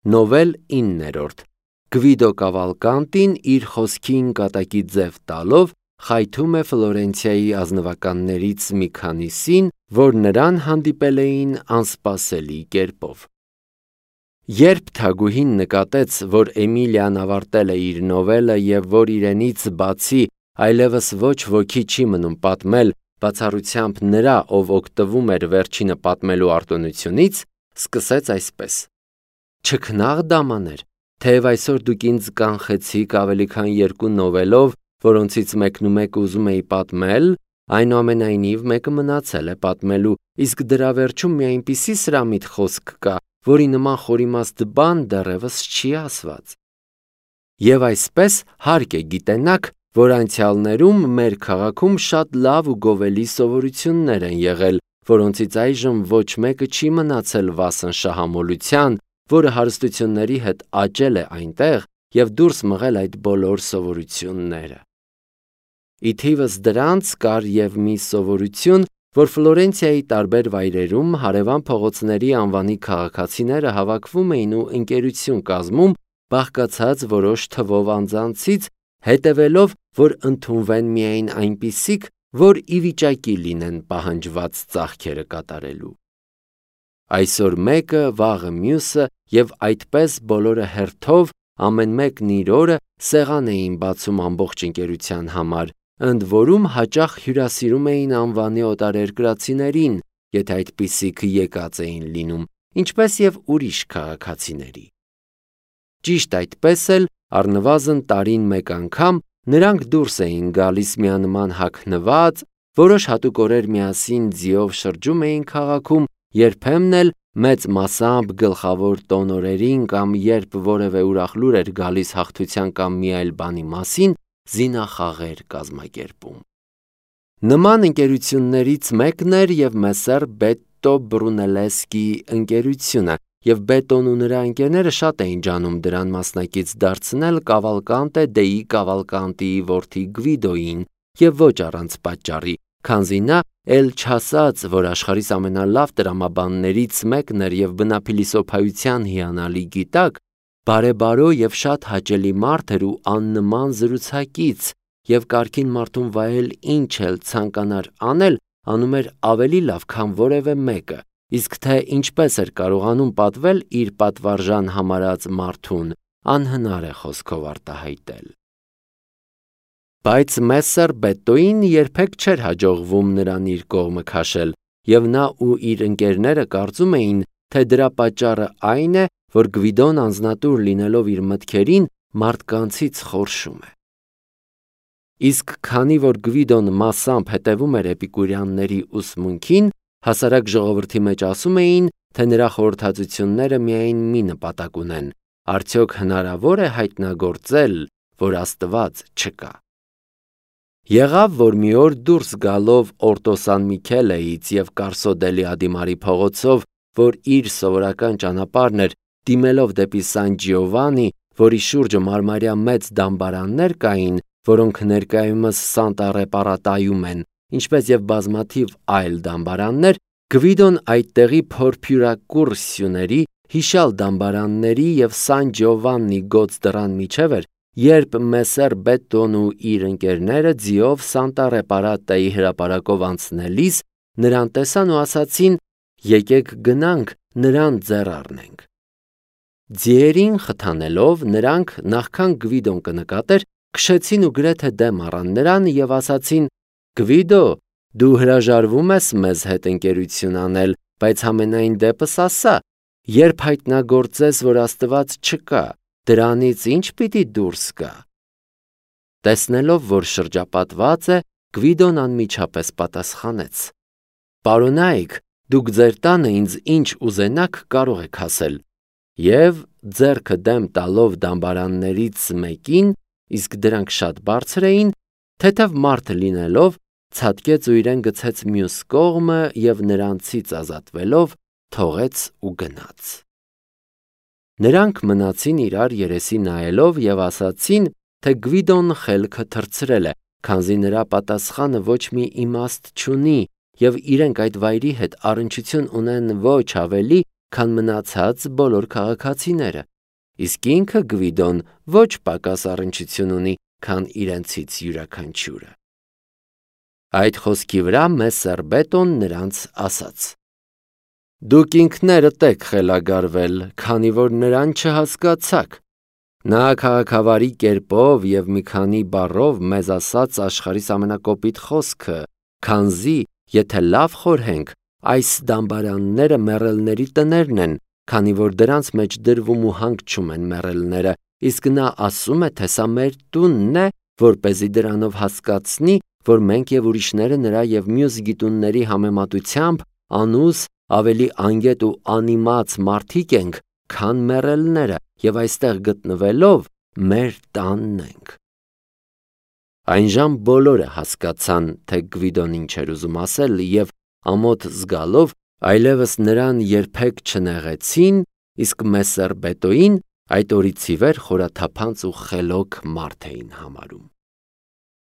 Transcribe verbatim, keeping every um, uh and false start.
Նովել իններորդ Գվիդո Կավալկանտին իր խոսքին կատակի ձև տալով խայթում է Ֆլորենցիայի ազնվականներից մի քանիսին, որ նրան հանդիպել էին անսպասելի կերպով։ Երբ թագուհին նկատեց, որ Էմիլիան ավարտել է իր նովելը և որ իրենից բացի այլևս ոչ ոքի չի մնում պատմել, բացառությամբ նրա, ով օգտվում էր վերջինը պատմելու արտոնությունից, սկսեց այսպես. «Չքնաղ դամաներ, թեև այսօր դուք ինձ կանխեցիք ավելի քան երկու նովելով, որոնցից մեկն ու մեկը ուզում էի պատմել, այնուամենայնիվ մեկը մնացել է պատմելու, իսկ դրա վերջում մի այնպիսի սրամիտ խոսք կա, որի նման խորիմաստ բան դեռևս չի ասված։ Եվ այսպես հարկ է գիտենաք, որ անցյալներում մեր քաղաքում շատ լավ ու գովելի սովորություններ են եղել, որոնցից այժմ ոչ մեկը չի մնացել վասն շահամոլության, որը հարստությունների հետ աճել է այնտեղ և դուրս մղել այդ բոլոր սովորությունները։ Ի թիվս դրանց կար և մի սովորություն, որ Ֆլորենցիայի տարբեր վայրերում հարևան փողոցների անվանի քաղաքացիները հավաքվում էին ու ընկերություն կազմում, բաղկացած որոշ թվով անձանցից, հետևելով, որ ընդունվեն միայն այնպիսիք, որ ի վիճակի լինեն պահանջված ծախքերը կատարելու։ Այսօր մեկը, վաղը մյուսը և այդպես բոլորը հերթով, ամեն մեկն իր օրը սեղան էին բացում ամբողջ ընկերության համար, ընդ որում հաճախ հյուրասիրում էին անվանի օտարերկրացիներին, եթե այդպիսիք եկած էին լինում, ինչպես և ուրիշ քաղաքացիների։ Ճիշտ այդպես էլ, առնվազն տարին մեկ անգամ, նրանք դուրս էին գալիս միանման հագնված, որոշ հատուկ օրեր միասին ձիով շրջում էին քաղաքում, երբեմն էլ մեծ մասամբ գլխավոր տոնօրերին կամ երբ որևէ ուրախ լուր էր գալիս հաղթության կամ մի այլ բանի մասին, զինախաղեր կազմակերպում։ Նման ընկերություններից մեկն էր և Մեսսեր Բետտո Բրունելեսկի ընկերությունը, և Բետտոն ու նրա ընկերները շատ էին ջանում դրան մասնակից դարձնել Կավալկանտե դեի Կավալկանտիի որդի Գվիդոյին, և ոչ առանց պատճառի, քանզի նա էլ չասած, որ աշխարհիս ամենալավ տրամաբաններից մեկն էր և բնափիլիսոփայության հիանալի գիտակ, բարեբարո և շատ հաճելի մարդ էր ու աննման զրուցակից, և կարգին մարդուն վայել ինչ էլ ցանկանար անել, անում էր ավելի լավ, քան որևէ մեկը, իսկ թե ինչպես էր կարողանում պատվել իր պատվարժան համարած մարդուն, անհնար է խոսքով արտահայտել։ Բայց Մեսսեր Բետտոյին երբեք չէր հաջողվում նրան իր կողմը քաշել, և նա ու իր ընկերները կարծում էին, թե դրա պատճառը այն է, որ Գվիդոն անձնատուր լինելով իր մտքերին, մարդկանցից խորշում է։ Իսկ քանի որ Գվիդոն մասամբ հետևում էր էպիկուրյանների ուսմունքին, հասարակ ժողովրդի մեջ ասում էին, թե նրա խորհրդածությունները միայն մի նպատակ ունեն. արդյոք հնարավոր է հայտնագործել, որ Աստված չկա։ Եղավ, որ մի օր դուրս գալով Օրտո Սան Միքելեից և Կարսո դելի Ադիմարի փողոցով, որ իր սովորական ճանապարհն էր, դիմելով դեպի Սան Ջիովանի, որի շուրջը մարմարյա մեծ դամբարաններ կային, որոնք ներկայումս Սանտա Ռեպարատայում են, ինչպես և բազմաթիվ այլ դամբարաններ, Գվիդոն այդտեղի փորփյուրակուռ սյուների, հիշյալ դամբարանների և Սան Ջովաննի գոց դռան միջև էր, երբ Մեսսեր Բետտոն ու իր ընկերները ձիով Սանտա Ռեպարատայի հրապարակով անցնելիս նրան տեսան ու ասացին. «Եկեք գնանք, նրան ձեռ առնենք»։ Ձիերին խթանելով, նրանք, նախքան Գվիդոն կնկատեր, քշեցին ու գրեթե դեմ առան նրան և ասացին. «Գվիդո, դու հրաժարվում ես մեզ հետ ընկերություն անել, բայց համենայն դեպս ասա, երբ հայտնագործես, որ Աստված չկա, դրանից ի՞նչ պիտի դուրս գա»։ Տեսնելով, որ շրջապատված է, Գվիդոն անմիջապես պատասխանեց. «Պարոնայք, դուք ձեր տանը ինձ ինչ ուզենաք կարող եք ասել»։ Եվ ձեռքը դեմ տալով դամբարաններից մեկին, իսկ դրանք շատ բարձր էին, թեթև մարդ լինելով, ցատկեց ու իրեն գցեց մյուս կողմը և նրանցից ազատվելով, թողեց ու գնաց։ Նրանք մնացին իրար երեսի նայելով և ասացին, թե Գվիդոն խելքը թռցրել է, քանզի նրա պատասխանը ոչ մի իմաստ չունի, և իրենք այդ վայրի հետ առնչություն ունեն ոչ ավելի, քան մնացած բոլոր քաղաքացիները, իսկ ինքը Գվիդոն ոչ պակաս առնչություն ունի, քան իրենցից յուրաքանչյուրը։ Այդ խոսքի վրա Մեսսեր Բետոն նրանց ասաց. «Դուք ինքներդ եք խելագարվել, քանի որ նրան չհասկացաք։ Նա քաղաքավարի կերպով և մի քանի բառով մեզ ասաց աշխարհիս ամենակոպիտ խոսքը, քանզի, եթե լավ խորհենք, այս դամբարանները մեռելների տներն են, քանի որ դրանց մեջ դրվում ու հանգչում են մեռելները, իսկ նա ասում է, թե սա մեր տունն է, որպեսզի դրանով հասկացնի, որ մենք և ուրիշները նրա և մյուս գիտունների համեմատությամբ անուս ավելի անգետ ու անիմաց մարդիկ ենք, քան մեռելները, և այստեղ գտնվելով մեր տանն ենք»։ Այնժամ բոլորը հասկացան, թե Գվիդոն ինչ էր ուզում ասել, և ամոթ զգալով այլևս նրան երբեք չնեղեցին, իսկ Մեսսեր Բետոին այդ օրից ի վեր խորաթափանց ու խելոք մարդ էին համարում։